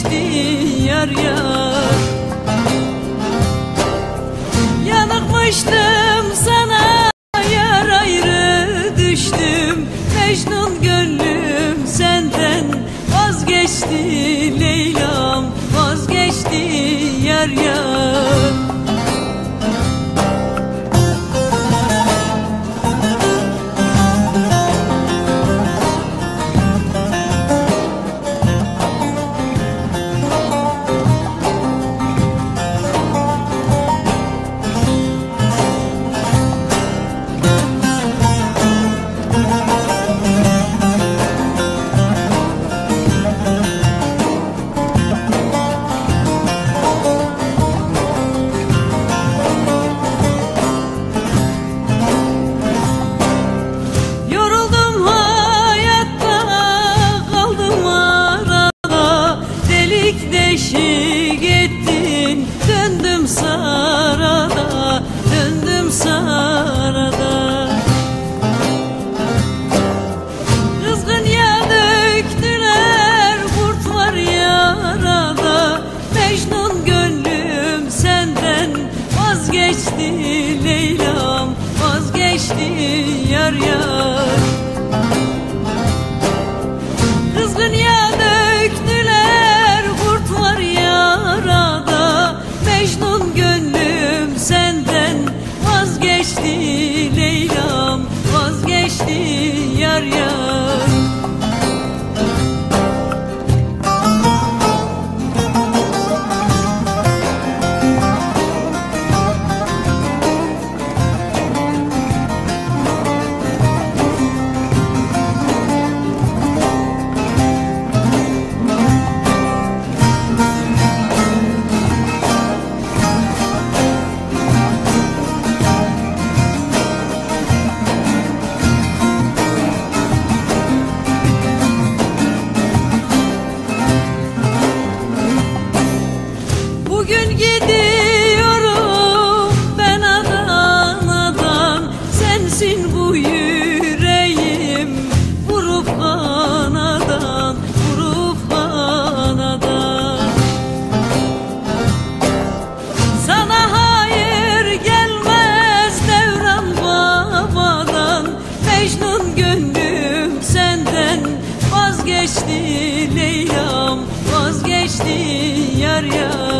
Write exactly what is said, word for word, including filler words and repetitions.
vazgeçti yar yar. Yanıkmıştım sana yar, ayrı düştüm Mecnun, gönlüm senden vazgeçti Leyla'm, vazgeçti yar yar. Deşik ettin, döndüm sarada, döndüm sarada. Kızgın yağ döktüler, kurtlar yarada. Mecnun, gönlüm senden vazgeçti Leyla'm, vazgeçti yar yar. Kızgın yağ döktüler, kurtlar yarada. Mecnun, gönlüm senden vazgeçti Leyla'm, vazgeçti yar yar. Bugün gidiyorum ben Adana'dan, sensin bu yüreğim vurup kanadan, vurup kanadan. Sana hayır gelmez devran babadan. Mecnun, gönlüm senden vazgeçti Leyla'm, vazgeçti yar yar.